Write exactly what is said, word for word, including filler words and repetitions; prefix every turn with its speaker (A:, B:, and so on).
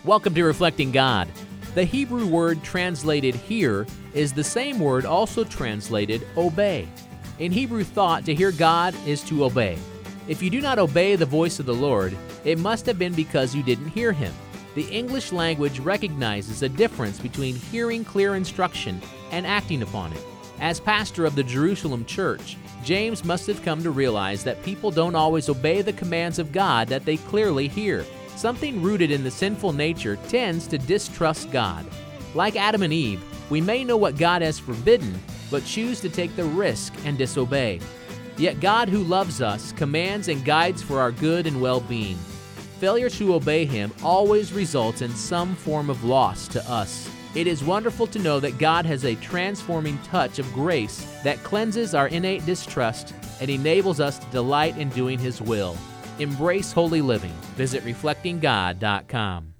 A: Welcome to Reflecting God. The Hebrew word translated hear is the same word also translated obey. In Hebrew thought, to hear God is to obey. If you do not obey the voice of the Lord, it must have been because you didn't hear Him. The English language recognizes a difference between hearing clear instruction and acting upon it. As pastor of the Jerusalem church, James must have come to realize that people don't always obey the commands of God that they clearly hear. Something rooted in the sinful nature tends to distrust God. Like Adam and Eve, we may know what God has forbidden, but choose to take the risk and disobey. Yet God, who loves us, commands and guides for our good and well-being. Failure to obey Him always results in some form of loss to us. It is wonderful to know that God has a transforming touch of grace that cleanses our innate distrust and enables us to delight in doing His will. Embrace holy living. Visit reflecting god dot com.